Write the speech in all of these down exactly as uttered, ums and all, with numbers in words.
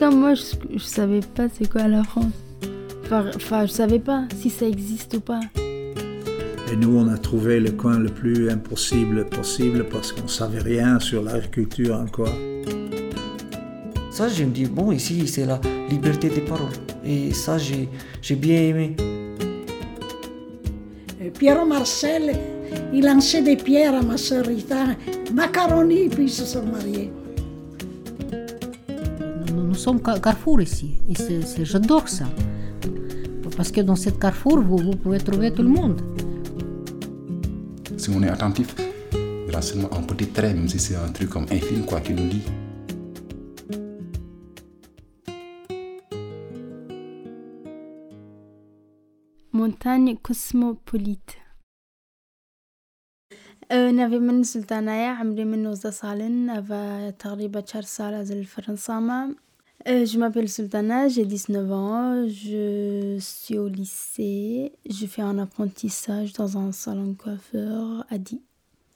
cas, moi, je, je savais pas c'est quoi la France. Enfin, enfin, je savais pas si ça existe ou pas. Et nous, on a trouvé le coin le plus impossible possible parce qu'on savait rien sur l'agriculture encore. Ça, je me dis, bon, ici, c'est la liberté de parole. Et ça, j'ai, j'ai bien aimé. Piero Marcel, il lançait des pierres à ma sœur Rita, macaroni, puis ils se sont mariés. Nous, nous sommes Carrefour ici, et c'est, c'est, j'adore ça. Parce que dans cette Carrefour, vous, vous pouvez trouver tout le monde. Si on est attentif, il y a seulement un petit trait, même si c'est un truc comme infime, quoi, qui nous dit. Montagne cosmopolite. نبي من سلطانية عمري من وزة صالن أبا تقريبا شهر سالة زي الفرنسامة. Je m'appelle Sultana, j'ai dix-neuf ans, je suis au lycée, je fais un apprentissage dans un salon de coiffeur à Die.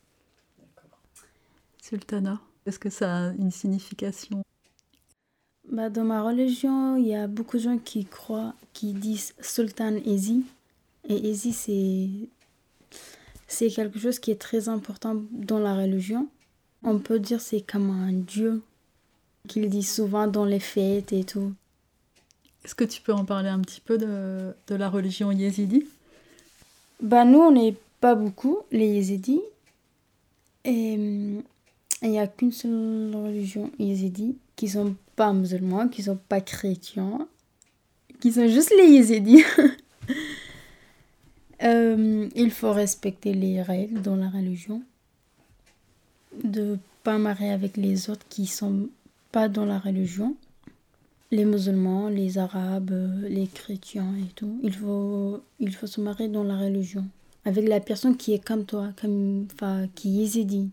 Sultana, est-ce que ça a une signification? Bah, dans ma religion, il y a beaucoup de gens qui croient, qui disent Sultan Ezi. Et Ezi, c'est, c'est quelque chose qui est très important dans la religion. On peut dire que c'est comme un dieu qu'ils disent souvent dans les fêtes et tout. Est-ce que tu peux en parler un petit peu de, de la religion yézidi? Bah, nous, on n'est pas beaucoup, les yézidis. Et il n'y a qu'une seule religion yézidi qui ne sont pas musulmans, qui ne sont pas chrétiens, qui sont juste les yézidis. euh, il faut respecter les règles dans la religion. De ne pas marier avec les autres qui ne sont pas dans la religion. Les musulmans, les arabes, les chrétiens et tout. Il faut, il faut se marier dans la religion. Avec la personne qui est comme toi, comme, enfin, qui est yézidi.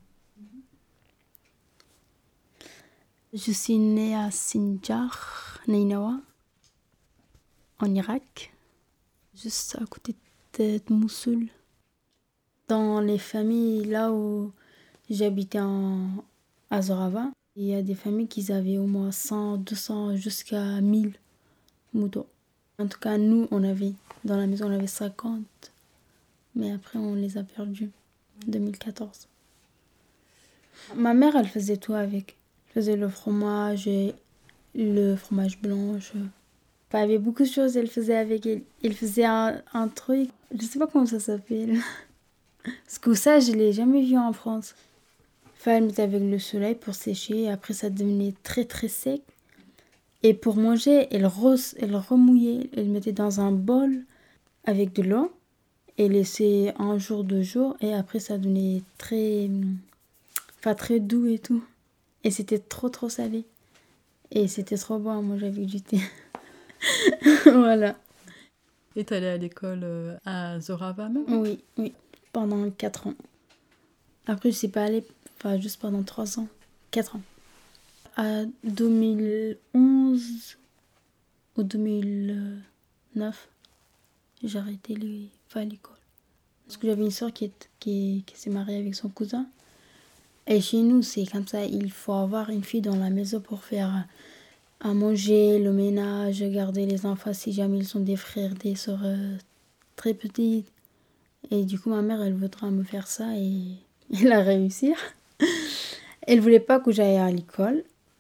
Je suis née à Sinjar, Nainawa, en Irak, juste à côté de Mossoul. Dans les familles là où j'habitais en Azorava, il y a des familles qui avaient au moins cent, deux cents, jusqu'à mille moutons. En tout cas, nous, on avait, dans la maison, on avait cinquante. Mais après, on les a perdus en deux mille quatorze. Ma mère, elle faisait tout avec. Elle faisait le fromage, et le fromage blanc. Enfin, il y avait beaucoup de choses, elle faisait avec elle. Elle faisait un, un truc, je ne sais pas comment ça s'appelle. Parce que ça, je ne l'ai jamais vu en France. Enfin, elle mettait avec le soleil pour sécher. Et après, ça devenait très, très sec. Et pour manger, elle, re, elle remouillait. Elle mettait dans un bol avec de l'eau. Et laissait un jour, deux jours. Et après, ça devenait très, enfin, très doux et tout. Et c'était trop, trop salé. Et c'était trop bon à manger avec du thé. Voilà. Et t'es allée à l'école à Zorava même? Oui, oui. Pendant quatre ans. Après, je ne suis pas allée, enfin, juste pendant trois ans. Quatre ans. À deux mille onze ou deux mille neuf, j'ai arrêté les, enfin, l'école. Parce que j'avais une soeur qui, est, qui, qui s'est mariée avec son cousin. Et chez nous, c'est comme ça, il faut avoir une fille dans la maison pour faire à manger, le ménage, garder les enfants si jamais ils sont des frères, des sœurs euh, très petites. Et du coup, ma mère, elle voudra me faire ça et elle a réussi. Elle voulait pas que j'aille à l'école.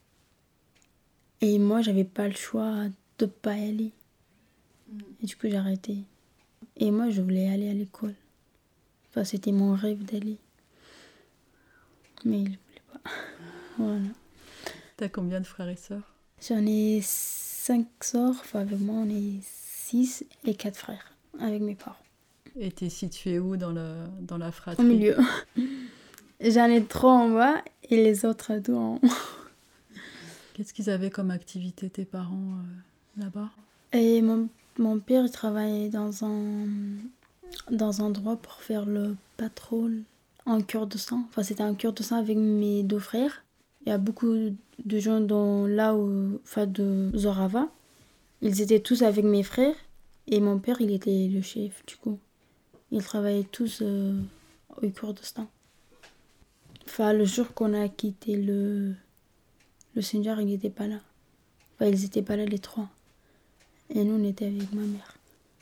Et moi, j'avais pas le choix de pas y aller. Et du coup, j'ai arrêté. Et moi, je voulais aller à l'école. Enfin, c'était mon rêve d'aller. Mais il voulait pas. Voilà. T'as combien de frères et sœurs? J'en ai cinq sœurs. Enfin, avec moi, on est six et quatre frères. Avec mes parents. Et t'es située où dans, le, dans la fratrie? Au milieu. J'en ai trois en bas et les autres deux en haut. Qu'est-ce qu'ils avaient comme activité, tes parents, euh, là-bas? Et mon, mon père, il travaillait dans un, dans un endroit pour faire le patrol en cure de sang. Enfin, c'était un cure de sang avec mes deux frères. Il y a beaucoup de gens dans, là où, enfin, de Zorava. Ils étaient tous avec mes frères. Et mon père, il était le chef, du coup. Ils travaillaient tous euh, au Kurdistan. Enfin, le jour qu'on a quitté le, le Sinjar, il n'était pas là. Enfin, ils étaient pas là les trois. Et nous, on était avec ma mère.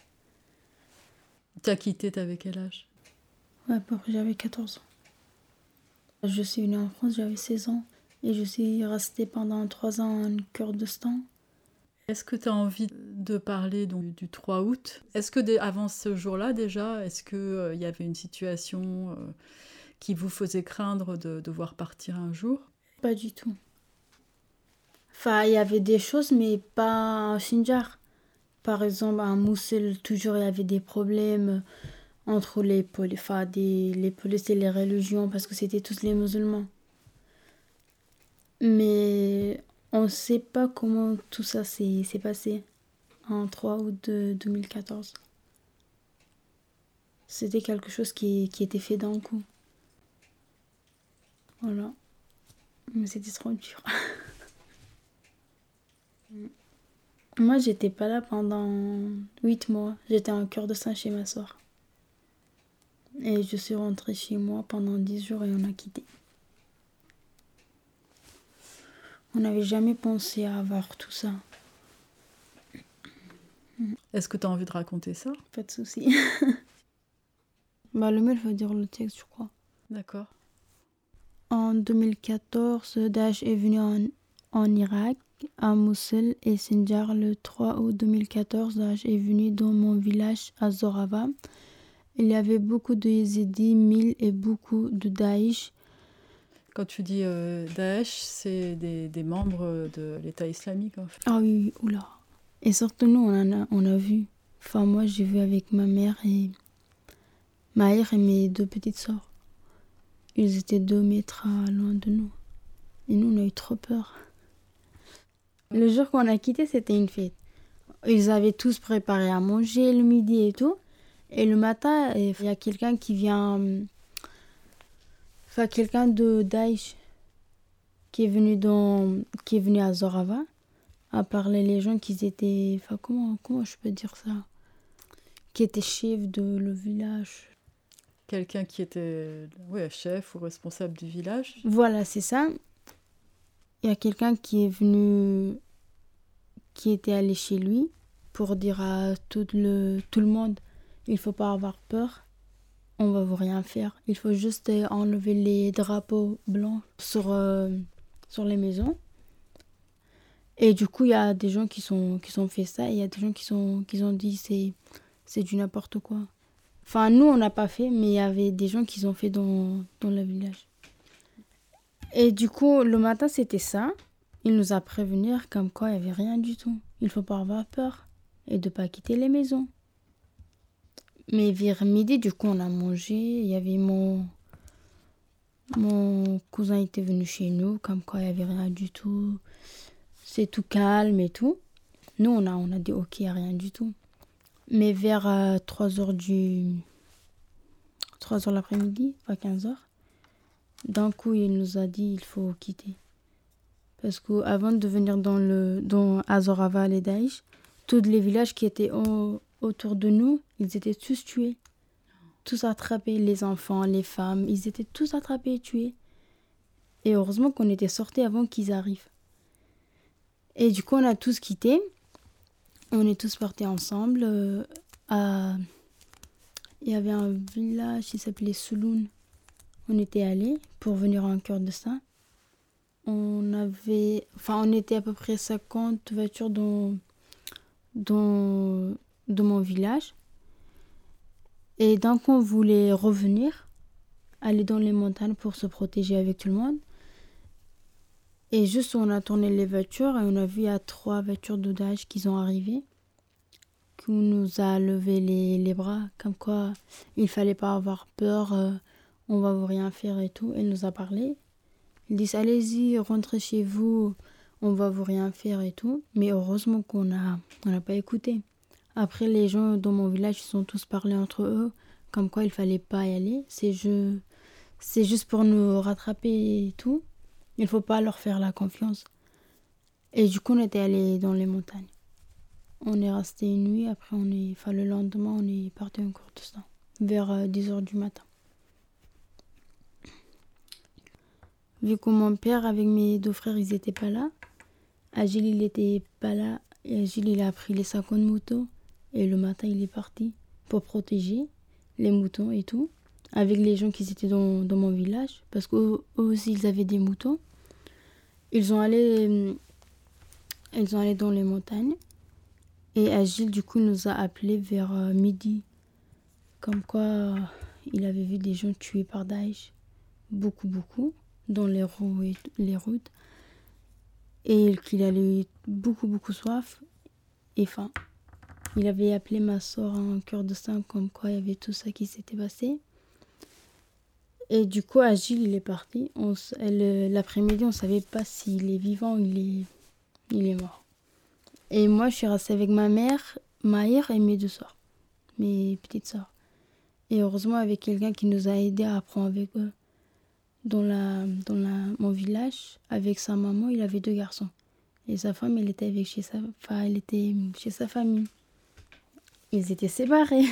T'as quitté, t'avais quel âge? Ouais, à peu près, j'avais quatorze ans. Je suis venue en France, j'avais seize ans. Et je suis restée pendant trois ans en Kurdistan. Est-ce que tu as envie de parler donc, du trois août? Est-ce que dès, avant ce jour-là déjà, est-ce qu'il euh, y avait une situation euh, qui vous faisait craindre de devoir partir un jour? Pas du tout. Enfin, il y avait des choses, mais pas en Sinjar. Par exemple, à Mossoul, toujours il y avait des problèmes entre les, poli- enfin, des, les polices et les religions, parce que c'était tous les musulmans. Mais on ne sait pas comment tout ça s'est, s'est passé en trois août de deux mille quatorze. C'était quelque chose qui, qui était fait d'un coup. Voilà. Mais c'était trop dur. Moi, j'étais pas là pendant huit mois. J'étais en Kurdistan chez ma soeur. Et je suis rentrée chez moi pendant dix jours et on a quitté. On n'avait jamais pensé à avoir tout ça. Est-ce que tu as envie de raconter ça? Pas de souci. Bah, le mail veut dire le texte, je crois. D'accord. En deux mille quatorze, Daesh est venu en, en Irak, à Mossoul et Sinjar. Le trois août deux mille quatorze, Daesh est venu dans mon village à Zorava. Il y avait beaucoup de Yézidis, mille et beaucoup de Daesh. Quand tu dis euh, Daesh, c'est des, des membres de l'État islamique en fait. Ah oui, oui, oula. Et surtout nous, on, en a, on a vu. Enfin, moi, j'ai vu avec ma mère et Maïr et mes deux petites sœurs. Ils étaient deux mètres à loin de nous. Et nous, on a eu trop peur. Le jour qu'on a quitté, c'était une fête. Ils avaient tous préparé à manger le midi et tout. Et le matin, il y a quelqu'un qui vient... Enfin, quelqu'un de Daesh qui est venu, dans, qui est venu à Zorava à parler les gens qui étaient... Enfin, comment, comment je peux dire ça? Qui étaient chefs de le village. Quelqu'un qui était ouais, chef ou responsable du village. Voilà, c'est ça. Il y a quelqu'un qui est venu, qui était allé chez lui pour dire à tout le, tout le monde, il ne faut pas avoir peur, on va vous rien faire. Il faut juste enlever les drapeaux blancs sur, euh, sur les maisons. Et du coup, il y a des gens qui sont qui ont fait ça et il y a des gens qui, sont, qui ont dit c'est c'est du n'importe quoi. Enfin, nous, on n'a pas fait, mais il y avait des gens qui ont fait dans, dans le village. Et du coup, le matin, c'était ça. Il nous a prévenir comme quoi il n'y avait rien du tout. Il ne faut pas avoir peur et de ne pas quitter les maisons. Mais vers midi, du coup, on a mangé. Il y avait mon... Mon cousin était venu chez nous, comme quoi il n'y avait rien du tout. C'est tout calme et tout. Nous, on a, on a dit ok, il n'y a rien du tout. Mais vers euh, trois heures du... trois heures l'après-midi, pas quinze heures, d'un coup, il nous a dit il faut quitter. Parce qu'avant de venir dans le dans Azorava, les Daesh, tous les villages qui étaient au, autour de nous, ils étaient tous tués. Tous attrapés, les enfants, les femmes, ils étaient tous attrapés et tués. Et heureusement qu'on était sortis avant qu'ils arrivent. Et du coup, on a tous quitté. On est tous partis ensemble. Euh, à... Il y avait un village qui s'appelait Souloun. On était allés pour venir en Kurdistan. On avait, enfin, on était à peu près cinquante voitures dans, dans, dans mon village. Et donc, on voulait revenir, aller dans les montagnes pour se protéger avec tout le monde. Et juste, on a tourné les voitures et on a vu il y a trois voitures de Daesh qui sont arrivées, qui nous a levé les, les bras, comme quoi il fallait pas avoir peur, euh, on va vous rien faire et tout. Elle nous a parlé. Ils disent allez-y, rentrez chez vous, on va vous rien faire et tout. Mais heureusement qu'on a, on n'a pas écouté. Après, les gens dans mon village, ils sont tous parlé entre eux, comme quoi il fallait pas y aller. C'est, je, c'est juste pour nous rattraper et tout. Il faut pas leur faire la confiance. Et du coup, on était allés dans les montagnes. On est resté une nuit, après on est, enfin, le lendemain, on est parti en Kurdistan, vers euh, dix heures du matin. Vu que mon père avec mes deux frères, ils étaient pas là, Agile, il était pas là. Et Agile, il a pris les cinquante moutons. Et le matin, il est parti pour protéger les moutons et tout. Avec les gens qui étaient dans, dans mon village. Parce qu'eux aussi, ils avaient des moutons. Ils ont allé, ils ont allé dans les montagnes. Et Agile, du coup, nous a appelés vers euh, midi. Comme quoi, euh, il avait vu des gens tués par Daesh. Beaucoup, beaucoup. Dans les, roues et, les routes. Et qu'il avait beaucoup, beaucoup soif et faim. Il avait appelé ma soeur en Kurdistan comme quoi il y avait tout ça qui s'était passé. Et du coup, Agile, il est parti. On, elle, l'après-midi, on ne savait pas s'il est vivant ou il est, il est mort. Et moi, je suis restée avec ma mère, Maïr et mes deux soeurs, mes petites soeurs. Et heureusement, avec quelqu'un qui nous a aidés à apprendre avec eux. Dans, la, dans la, mon village, avec sa maman, il avait deux garçons. Et sa femme, elle était, avec chez, sa, enfin, elle était chez sa famille. Ils étaient séparés.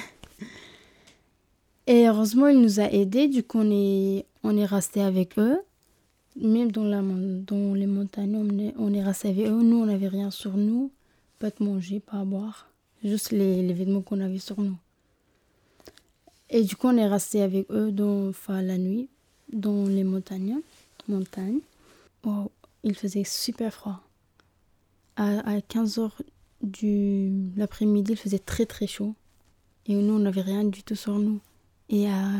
Et heureusement, il nous a aidés. Du coup, on est, on est resté avec eux. Même dans, la, dans les montagnes, on est, on est resté avec eux. Nous, on n'avait rien sur nous. Pas de manger, pas à boire. Juste les, les vêtements qu'on avait sur nous. Et du coup, on est resté avec eux dans, enfin, la nuit. Dans les montagnes. montagnes. Wow, il faisait super froid. À, à quinze heures de l'après-midi, il faisait très très chaud. Et nous, on n'avait rien du tout sur nous. Et à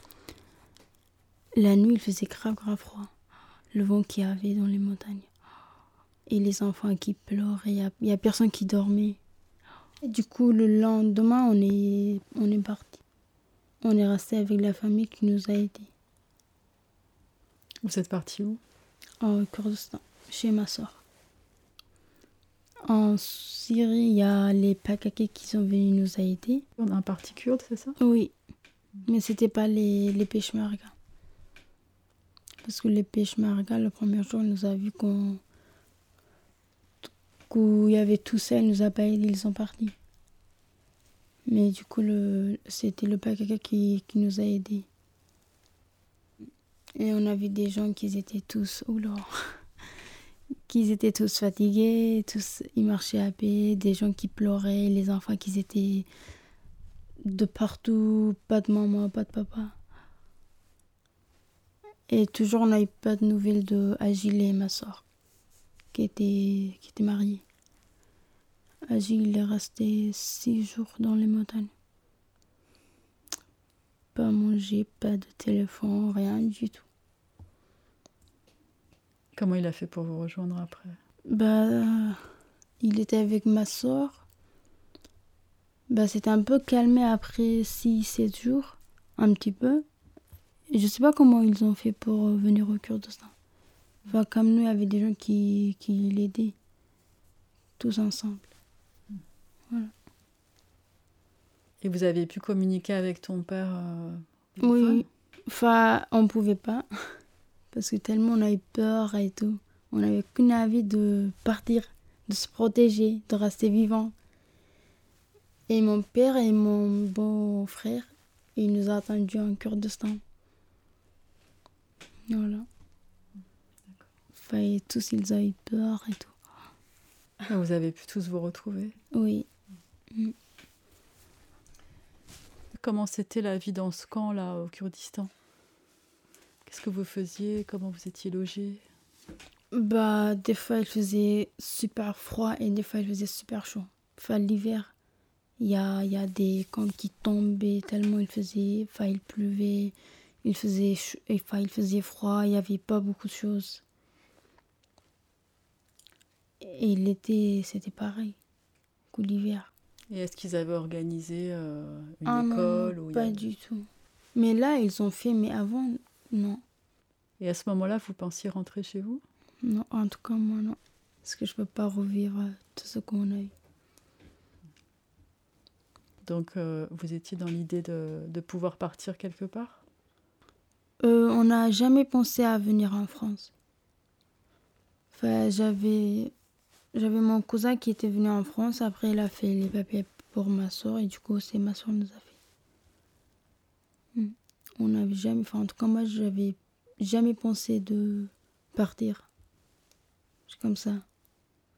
la nuit, il faisait grave grave froid. Le vent qu'il y avait dans les montagnes. Et les enfants qui pleurent. Il n'y a, y a personne qui dormait. Et du coup, le lendemain, on est, on est parti. On est resté avec la famille qui nous a aidés. Vous êtes parti où? En Kurdistan, chez ma soeur. En Syrie, il y a les P K K qui sont venus nous aider. On a un parti kurde, c'est ça? Oui, mais c'était pas les, les Peshmerga. Parce que les Peshmerga, le premier jour, il nous a vu qu'on, qu'il y avait tout ça, il nous a pas aidés, ils sont partis. Mais du coup, le, c'était le P K K qui, qui nous a aidés. Et on a vu des gens qui étaient tous, oula, qui étaient tous fatigués, tous, ils marchaient à pied, des gens qui pleuraient, les enfants qui étaient de partout, pas de maman, pas de papa. Et toujours, on n'a eu pas de nouvelles de Agile et ma soeur, qui était, qui était mariée. Agile, il est resté six jours dans les montagnes. Pas manger, pas de téléphone, rien du tout. Comment il a fait pour vous rejoindre après? Bah, il était avec ma soeur. Bah, c'était un peu calmé après six sept jours, un petit peu. Et je sais pas comment ils ont fait pour venir au Kurdistan. Enfin, comme nous, il y avait des gens qui, qui l'aidaient, tous ensemble. Voilà. Et vous avez pu communiquer avec ton père euh, Oui, enfin, on pouvait pas. Parce que tellement on a eu peur et tout. On n'avait qu'une envie de partir, de se protéger, de rester vivant. Et mon père et mon beau-frère, ils nous ont attendus en Kurdistan. Voilà. Enfin, et tous, ils ont eu peur et tout. Ah, vous avez pu tous vous retrouver? Oui. Mm. Comment c'était la vie dans ce camp-là, au Kurdistan? Qu'est-ce que vous faisiez? Comment vous étiez logés? Bah, des fois, il faisait super froid et des fois, il faisait super chaud. Enfin, l'hiver, il y a, il y a des camps qui tombaient tellement il faisait... Enfin, il pleuvait, il faisait, ch- enfin, il faisait froid, il n'y avait pas beaucoup de choses. Et l'été, c'était pareil que l'hiver. Et est-ce qu'ils avaient organisé euh, une Ah non, école non, où il y pas avait- du tout. Mais là, ils ont fait, mais avant, non. Et à ce moment-là, vous pensiez rentrer chez vous? Non, en tout cas, moi, non. Parce que je peux pas revivre euh, tout ce qu'on a eu. Donc, euh, vous étiez dans l'idée de, de pouvoir partir quelque part? Euh, on n'a jamais pensé à venir en France. Enfin, j'avais, j'avais mon cousin qui était venu en France. Après, il a fait les papiers pour ma soeur. Et du coup, c'est ma soeur qui nous a fait. Hmm. On n'avait jamais... Enfin, en tout cas, moi, j'avais jamais pensé de partir. C'est comme ça.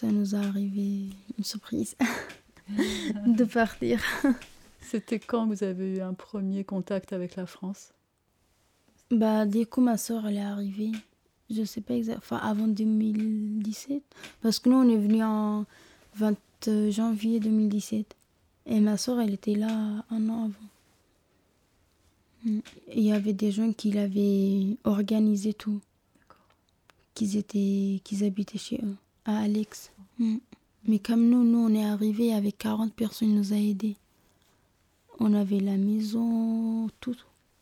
ça nous a arrivé une surprise de partir. C'était quand vous avez eu un premier contact avec la France? Bah, dès que ma soeur elle est arrivée, je sais pas exactement, enfin avant deux mille dix-sept, parce que nous on est venu en vingt janvier deux mille dix-sept et ma soeur elle était là un an avant. Il y avait des gens qui l'avaient organisé tout, qu'ils étaient, qu'ils habitaient chez eux, à Alex. Mm. Mais comme nous, nous on est arrivés avec quarante personnes, ils nous a aidés. On avait la maison, tout.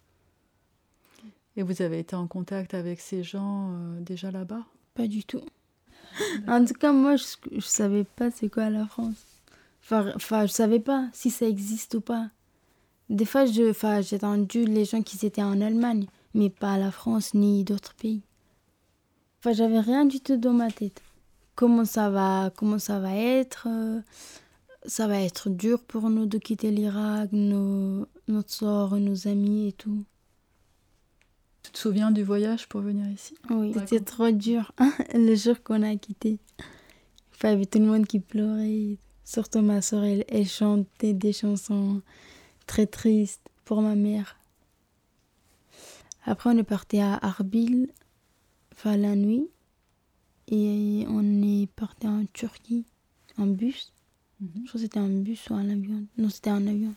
Et vous avez été en contact avec ces gens euh, déjà là-bas? Pas du tout. En tout cas, moi, je ne savais pas c'est quoi la France. Enfin, enfin, je savais pas si ça existe ou pas. Des fois, je, enfin, j'ai entendu les gens qui étaient en Allemagne, mais pas la France ni d'autres pays. Enfin, j'avais rien du tout dans ma tête. Comment ça va, comment ça va être euh, ça va être dur pour nous de quitter l'Irak, nos, notre sœur, nos amis et tout. Tu te souviens du voyage pour venir ici? Oui, c'était trop dur, le jour qu'on a quitté. Enfin, il y avait tout le monde qui pleurait. Surtout ma soeur, elle, elle chantait des chansons très tristes pour ma mère. Après, on est parti à Arbil, enfin la nuit. Et on est parti en Turquie, en bus. Mm-hmm. Je crois que c'était un bus ou un avion. Non, c'était un avion.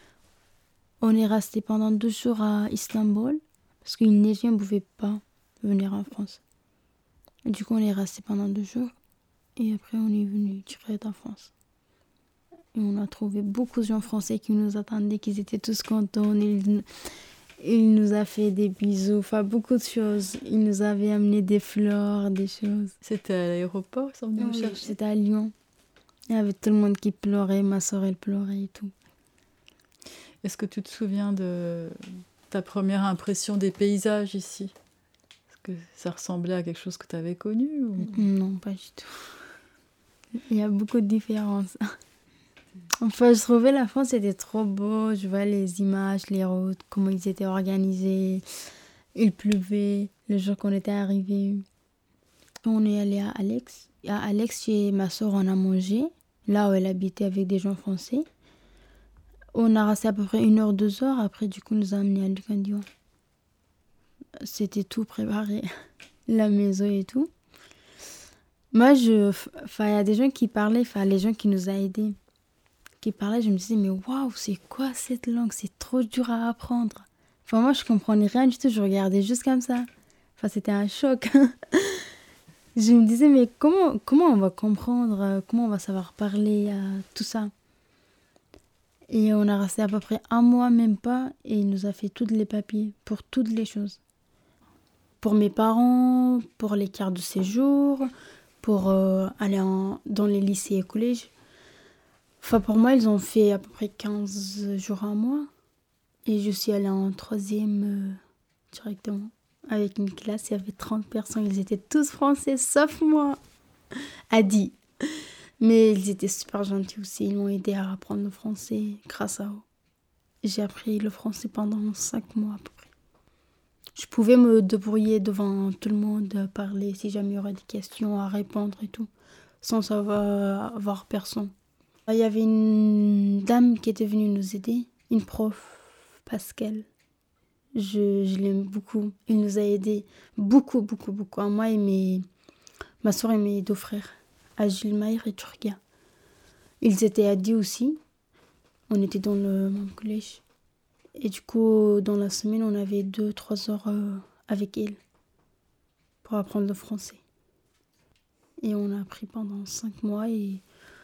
On est resté pendant deux jours à Istanbul. Parce qu'il neigeait, on ne pouvait pas venir en France. Et du coup, on est resté pendant deux jours. Et après, on est venu direct en France. Et on a trouvé beaucoup de gens français qui nous attendaient, qui étaient tous contents. Il, il nous a fait des bisous, enfin beaucoup de choses. Il nous avait amené des fleurs, des choses. C'était à l'aéroport, ils sont venus nous chercher? C'était à Lyon. Il y avait tout le monde qui pleurait, ma soeur, elle pleurait et tout. Est-ce que tu te souviens de ta première impression des paysages ici? Est-ce que ça ressemblait à quelque chose que tu avais connu ou... Non, pas du tout. Il y a beaucoup de différences. Enfin, je trouvais la France, c'était trop beau. Je vois les images, les routes, comment ils étaient organisés. Il pleuvait le jour qu'on était arrivés. On est allé à Alex. À Alex, chez ma soeur, on a mangé. Là où elle habitait avec des gens français. On a resté à peu près une heure, deux heures. Après, du coup, on nous a amenés à Lucandion. C'était tout préparé. La maison et tout. Moi, je... Enfin, il y a des gens qui parlaient. Enfin, les gens qui nous ont aidés. Qui parlaient, je me disais, mais waouh, c'est quoi cette langue? C'est trop dur à apprendre. Enfin, moi, je comprenais rien du tout. Je regardais juste comme ça. Enfin, c'était un choc. Je me disais, mais comment, comment on va comprendre? Comment on va savoir parler euh, tout ça? Et on a resté à peu près un mois, même pas, et il nous a fait tous les papiers pour toutes les choses. Pour mes parents, pour les cartes de séjour, pour euh, aller en, dans les lycées et collèges. Enfin, pour moi, ils ont fait à peu près quinze jours, un mois. Et je suis allée en troisième euh, directement. Avec une classe, il y avait trente personnes. Ils étaient tous français, sauf moi. Adi. Mais ils étaient super gentils aussi. Ils m'ont aidé à apprendre le français grâce à eux. J'ai appris le français pendant cinq mois à peu près. Je pouvais me débrouiller devant tout le monde, parler si jamais il y aurait des questions à répondre et tout, sans savoir avoir personne. Il y avait une dame qui était venue nous aider, une prof, Pascal. Je, je l'aime beaucoup. Il nous a aidés beaucoup, beaucoup, beaucoup. À moi et mes, ma soeur et mes deux frères, à Gilmaïr et Turquia. Ils étaient aidés aussi. On était dans le même collège. Et du coup, dans la semaine, on avait deux, trois heures euh, avec elle pour apprendre le français. Et on a appris pendant cinq mois et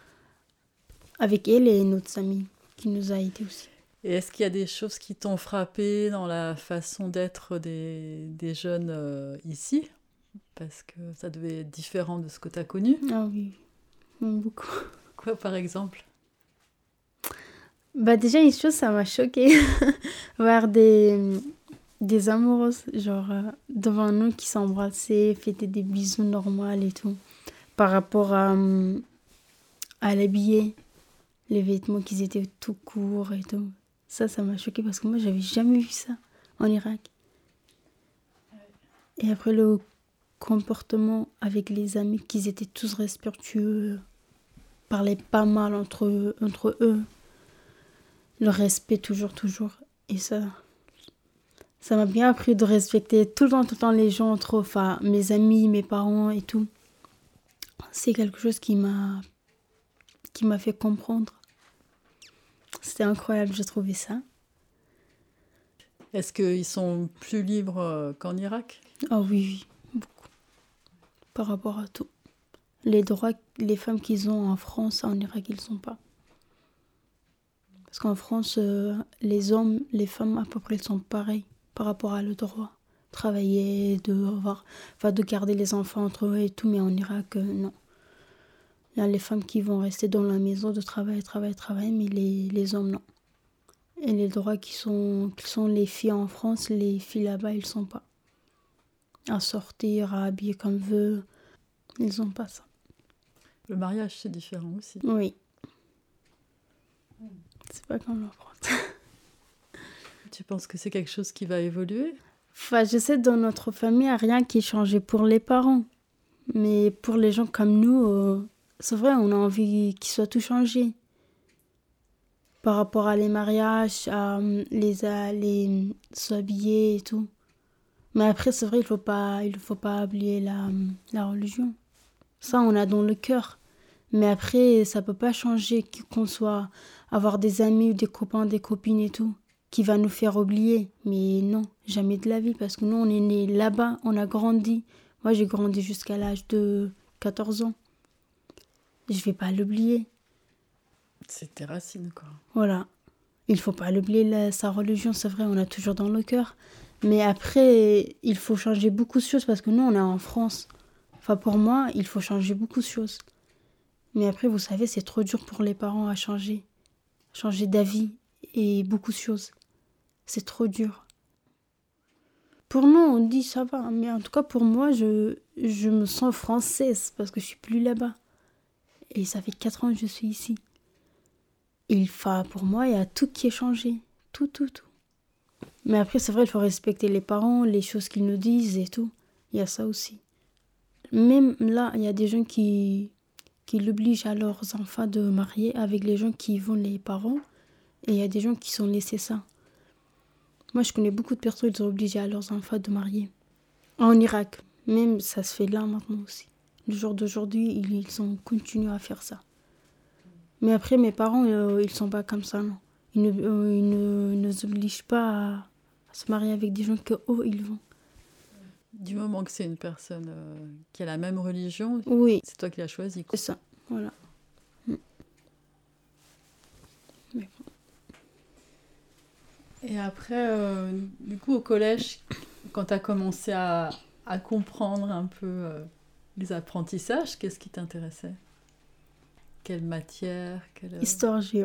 avec elle et notre amie qui nous a aidés aussi. Et est-ce qu'il y a des choses qui t'ont frappé dans la façon d'être des, des jeunes euh, ici? Parce que ça devait être différent de ce que tu as connu. Ah oui, beaucoup. Quoi par exemple? Bah déjà, une chose, ça m'a choquée. Voir des, des amoureuses, genre, euh, devant nous qui s'embrassaient, fêtaient des bisous normaux et tout. Par rapport à, euh, à l'habillé, les vêtements qui étaient tout courts et tout. Ça, ça m'a choquée parce que moi, j'avais jamais vu ça en Irak. Et après, le comportement avec les amis, qu'ils étaient tous respectueux, parlaient pas mal entre eux, entre eux. Le respect, toujours, toujours. Et ça, ça m'a bien appris de respecter tout le temps, tout le temps les gens entre eux, enfin, mes amis, mes parents et tout. C'est quelque chose qui m'a, qui m'a fait comprendre. C'était incroyable, j'ai trouvé ça. Est-ce qu'ils sont plus libres qu'en Irak ? Ah oui, oui, beaucoup. Par rapport à tout. Les droits, les femmes qu'ils ont en France, en Irak, ils ne sont pas. Parce qu'en France, euh, les hommes, les femmes, à peu près, ils sont pareils par rapport à le droit. Travailler, de, avoir, enfin, de garder les enfants entre eux et tout, mais en Irak, euh, non. Il y a les femmes qui vont rester dans la maison, de travailler, travailler, travailler, mais les, les hommes, non. Et les droits qui sont, qui sont les filles en France, les filles là-bas, ils ne sont pas. À sortir, à habiller comme veut, ils n'ont pas ça. Le mariage, c'est différent aussi. Oui. C'est pas comme en France. Tu penses que c'est quelque chose qui va évoluer ? Enfin, je sais, dans notre famille, il n'y a rien qui est changé pour les parents. Mais pour les gens comme nous, euh, c'est vrai, on a envie qu'il soit tout changé. Par rapport à les mariages, à les, à les s'habiller et tout. Mais après, c'est vrai, il ne faut pas, il faut pas oublier la, la religion. Ça, on a dans le cœur. Mais après, ça ne peut pas changer qu'on soit avoir des amis ou des copains, des copines et tout, qui va nous faire oublier. Mais non, jamais de la vie, parce que nous, on est nés là-bas, on a grandi. Moi, j'ai grandi jusqu'à l'âge de quatorze ans. Je ne vais pas l'oublier. C'est tes racines, quoi. Voilà. Il ne faut pas l'oublier, la, sa religion, c'est vrai, on a toujours dans le cœur. Mais après, il faut changer beaucoup de choses, parce que nous, on est en France. Enfin, pour moi, il faut changer beaucoup de choses. Mais après, vous savez, c'est trop dur pour les parents à changer. Changer d'avis et beaucoup de choses. C'est trop dur. Pour nous, on dit ça va. Mais en tout cas, pour moi, je, je me sens française parce que je suis plus là-bas. Et ça fait quatre ans que je suis ici. Et enfin, pour moi, il y a tout qui est changé. Tout, tout, tout. Mais après, c'est vrai, il faut respecter les parents, les choses qu'ils nous disent et tout. Il y a ça aussi. Même là, il y a des gens qui... qui l'obligent à leurs enfants de marier avec les gens qui vont les parents. Et il y a des gens qui sont laissés ça. Moi, je connais beaucoup de personnes qui sont obligées à leurs enfants de marier. En Irak, même ça se fait là maintenant aussi. Le jour d'aujourd'hui, ils, ils ont continué à faire ça. Mais après, mes parents, euh, ils sont pas comme ça, non. Ils ne euh, ils ne, nous obligent pas à, à se marier avec des gens que eux, ils vont. Du moment que c'est une personne euh, qui a la même religion, oui. C'est toi qui l'as choisi. C'est ça, voilà. Mm. Mais bon. Et après, euh, du coup, au collège, quand tu as commencé à, à comprendre un peu euh, les apprentissages, qu'est-ce qui t'intéressait ? Quelle matière quelle... Histoire géo.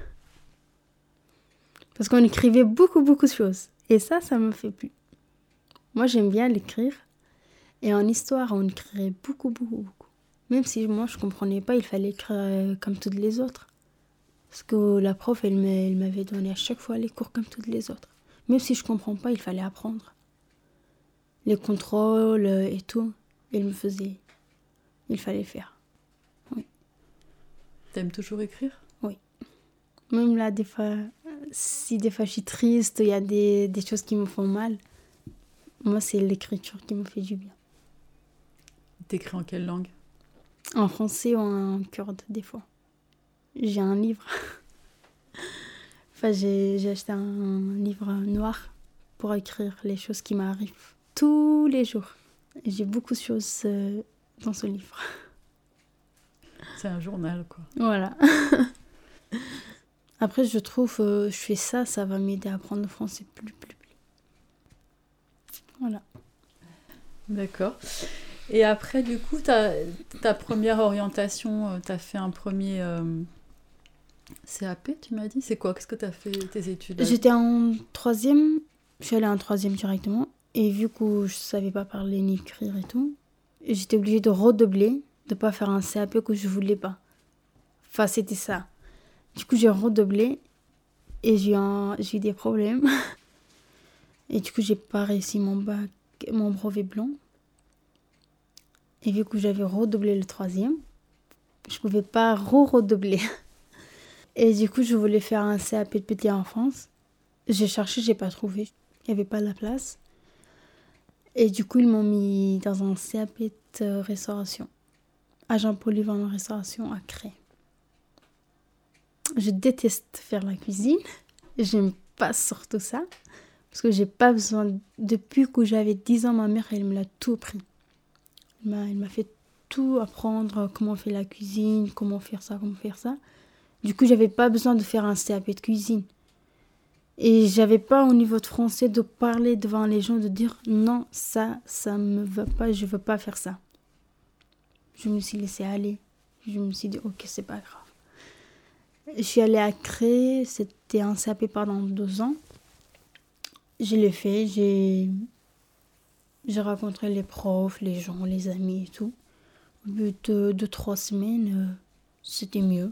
Parce qu'on écrivait beaucoup, beaucoup de choses. Et ça, ça me fait plus. Moi, j'aime bien l'écrire. Et en histoire, on écrivait beaucoup, beaucoup, beaucoup. Même si moi, je ne comprenais pas, il fallait écrire comme toutes les autres. Parce que la prof, elle m'avait donné à chaque fois les cours comme toutes les autres. Même si je ne comprends pas, il fallait apprendre. Les contrôles et tout, elle me faisait. Il fallait faire. Oui. T'aimes toujours écrire ? Oui. Même là, des fois, si des fois je suis triste, il y a des, des choses qui me font mal. Moi, c'est l'écriture qui me fait du bien. T'écris en quelle langue ? En français ou en kurde, des fois. J'ai un livre. Enfin, j'ai, j'ai acheté un livre noir pour écrire les choses qui m'arrivent tous les jours. Et j'ai beaucoup de choses euh, dans ce livre. C'est un journal, quoi. Voilà. Après, je trouve, euh, je fais ça, ça va m'aider à apprendre le français plus, plus, plus. Voilà. D'accord. Et après, du coup, ta, ta première orientation, tu as fait un premier euh, C A P, tu m'as dit ? C'est quoi ? Qu'est-ce que tu as fait tes études ? J'étais en troisième, je suis allée en troisième directement. Et vu que je ne savais pas parler ni écrire et tout, j'étais obligée de redoubler, de ne pas faire un C A P que je ne voulais pas. Enfin, c'était ça. Du coup, j'ai redoublé et j'ai eu, un, j'ai eu des problèmes. Et du coup, j'ai pas réussi mon bac, mon brevet blanc. Et vu que j'avais redoublé le troisième, je pouvais pas re-redoubler. Et du coup, je voulais faire un C A P de petite enfance. J'ai cherché, j'ai pas trouvé. Il n'y avait pas la place. Et du coup, ils m'ont mis dans un C A P de restauration. Agent polyvalent restauration à Cré. Je déteste faire la cuisine. J'aime pas surtout ça. Parce que j'ai pas besoin... Depuis que j'avais dix ans, ma mère, elle me l'a tout appris. Elle m'a, elle m'a fait tout apprendre, comment on fait la cuisine, comment faire ça, comment faire ça. Du coup, j'avais pas besoin de faire un C A P de cuisine. Et j'avais pas au niveau de français de parler devant les gens, de dire non, ça, ça me va pas, je veux pas faire ça. Je me suis laissée aller. Je me suis dit, ok, c'est pas grave. Je suis allée à Cré, c'était un C A P pendant deux ans. Je l'ai fait, j'ai, j'ai rencontré les profs, les gens, les amis et tout. Au bout de deux, trois semaines, euh, c'était mieux.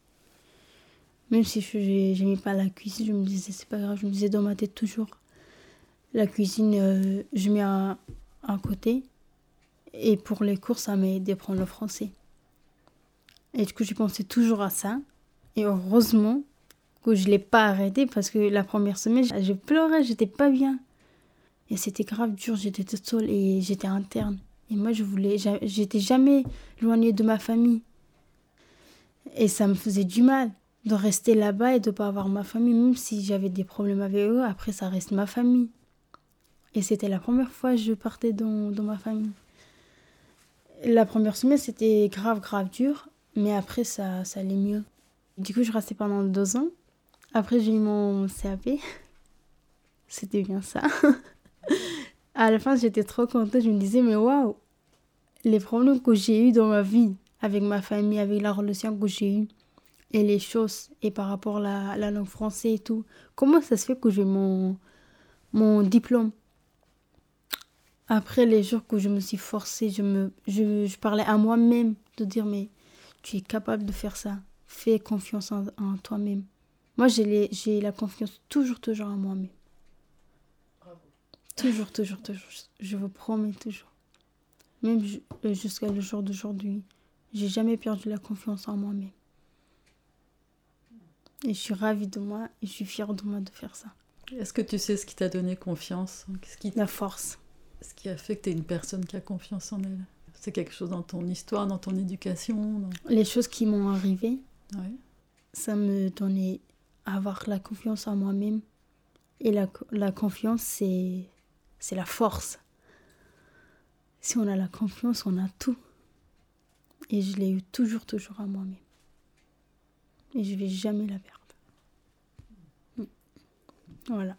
Même si je n'aimais pas la cuisine, je me disais, c'est pas grave, je me disais dans ma tête toujours, la cuisine, euh, je mets à, à côté. Et pour les cours, ça m'a aidé à prendre le français. Et du coup, je pensais toujours à ça. Et heureusement que je ne l'ai pas arrêté parce que la première semaine, je pleurais, j'étais pas bien. Et c'était grave dur, j'étais toute seule et j'étais interne. Et moi, je voulais, j'étais jamais éloignée de ma famille. Et ça me faisait du mal de rester là-bas et de ne pas avoir ma famille. Même si j'avais des problèmes avec eux, après, ça reste ma famille. Et c'était la première fois que je partais dans, dans ma famille. La première semaine, c'était grave, grave dur. Mais après, ça, ça allait mieux. Du coup, je restais pendant deux ans. Après, j'ai eu mon C A P. C'était bien ça. À la fin, j'étais trop contente. Je me disais, mais waouh, les problèmes que j'ai eus dans ma vie, avec ma famille, avec la relation que j'ai eue, et les choses, et par rapport à la, la langue française et tout, comment ça se fait que j'ai mon, mon diplôme? Après les jours que je me suis forcée, je, me, je, je parlais à moi-même de dire, mais tu es capable de faire ça. Fais confiance en, en toi-même. Moi, j'ai, les, j'ai la confiance toujours, toujours en moi-même. Bravo. Toujours, toujours, toujours. Je vous promets toujours. Même jusqu'à le jour d'aujourd'hui, j'ai jamais perdu la confiance en moi-même. Et je suis ravie de moi et je suis fière de moi de faire ça. Est-ce que tu sais ce qui t'a donné confiance? Qu'est-ce qui... La force. Ce qui a fait que tu es une personne qui a confiance en elle? C'est quelque chose dans ton histoire, dans ton éducation dans... Les choses qui m'ont arrivé, ouais. Ça me donnait à avoir la confiance en moi-même. Et la, la confiance, c'est, c'est la force. Si on a la confiance, on a tout. Et je l'ai eu toujours, toujours à moi-même. Et je ne vais jamais la perdre. Voilà.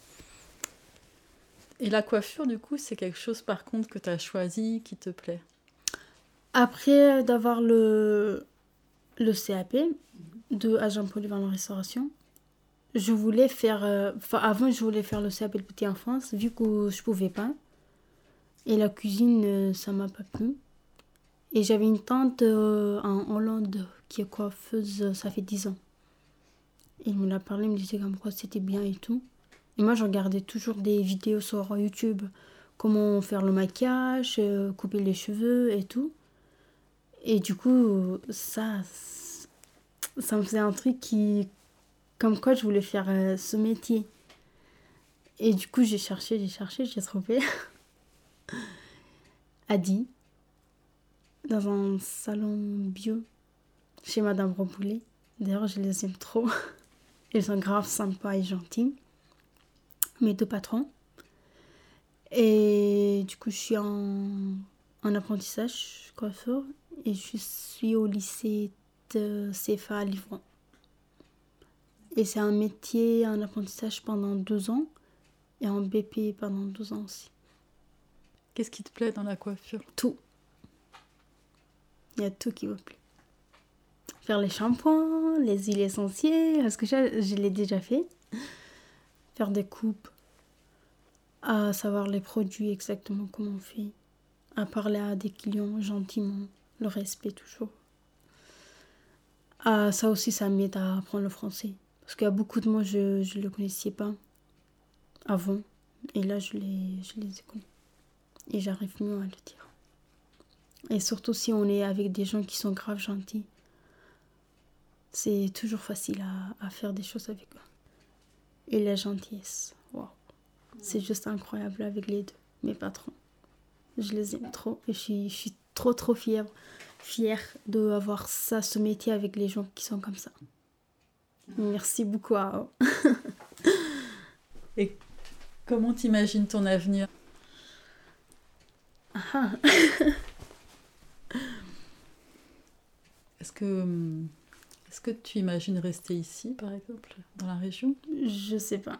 Et la coiffure, du coup, c'est quelque chose, par contre, que tu as choisi, qui te plaît? Après d'avoir le, le C A P de agent polyvalent restauration, je voulais faire... Euh, avant, je voulais faire le C A P de petite enfance, vu que je ne pouvais pas. Et la cuisine, euh, ça ne m'a pas plu. Et j'avais une tante euh, en Hollande qui est coiffeuse, ça fait dix ans. Et elle me l'a parlé, elle me disait comme quoi c'était bien et tout. Et moi, je regardais toujours des vidéos sur YouTube. Comment faire le maquillage, euh, couper les cheveux et tout. Et du coup, ça, ça me faisait un truc qui... Comme quoi, je voulais faire euh, ce métier. Et du coup, j'ai cherché, j'ai cherché, j'ai trouvé Adi, dans un salon bio, chez Madame Roboulet. D'ailleurs, je les aime trop. Ils sont grave sympas et gentils. Mes deux patrons. Et du coup, je suis en, en apprentissage coiffeur et je suis au lycée de C F A à Livron. Et c'est un métier, un apprentissage pendant deux ans et un B P pendant deux ans aussi. Qu'est-ce qui te plaît dans la coiffure? Tout. Il y a tout qui me plaît. Faire les shampoings, les huiles essentielles, parce que je, je l'ai déjà fait. Faire des coupes, à savoir les produits exactement comment on fait, à parler à des clients gentiment, le respect toujours. Ah, ça aussi, ça m'aide à apprendre le français. Parce qu'il y a beaucoup de mots, je ne le connaissais pas avant. Et là, je les, je les ai connus. Et j'arrive mieux à le dire. Et surtout si on est avec des gens qui sont grave gentils. C'est toujours facile à, à faire des choses avec eux. Et la gentillesse, waouh. C'est juste incroyable avec les deux, mes patrons. Je les aime trop et je suis, je suis trop trop fière, fière d'avoir ça, ce métier avec les gens qui sont comme ça. Merci beaucoup à eux. Et comment t'imagines ton avenir? Ah. Est-ce que, est-ce que tu imagines rester ici, par exemple, dans la région? Je sais pas.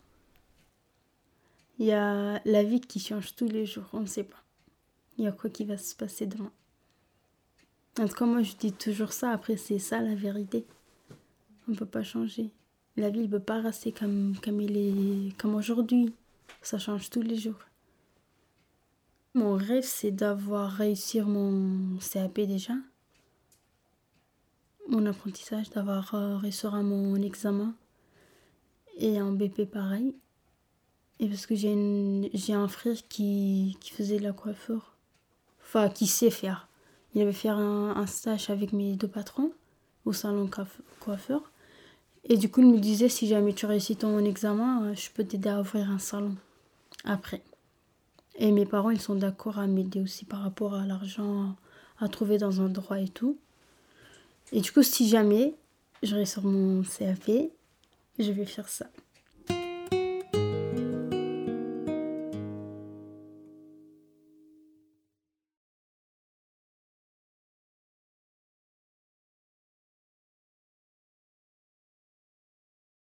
Il y a la vie qui change tous les jours, on ne sait pas. Il y a quoi qui va se passer demain. En tout cas, moi, je dis toujours ça. Après, c'est ça la vérité. On ne peut pas changer. La vie ne peut pas rester comme, comme, il est, comme aujourd'hui. Ça change tous les jours. Mon rêve, c'est d'avoir réussi mon C A P déjà. Mon apprentissage, d'avoir euh, réussi à mon examen. Et un B P pareil. Et parce que j'ai, une, j'ai un frère qui, qui faisait de la coiffure. Enfin, qui sait faire. Il avait fait un, un stage avec mes deux patrons au salon coiffeur. Et du coup, il me disait, si jamais tu réussis ton examen, je peux t'aider à ouvrir un salon après. Et mes parents, ils sont d'accord à m'aider aussi par rapport à l'argent à trouver dans un droit et tout. Et du coup, si jamais je réussis mon C A P, je vais faire ça.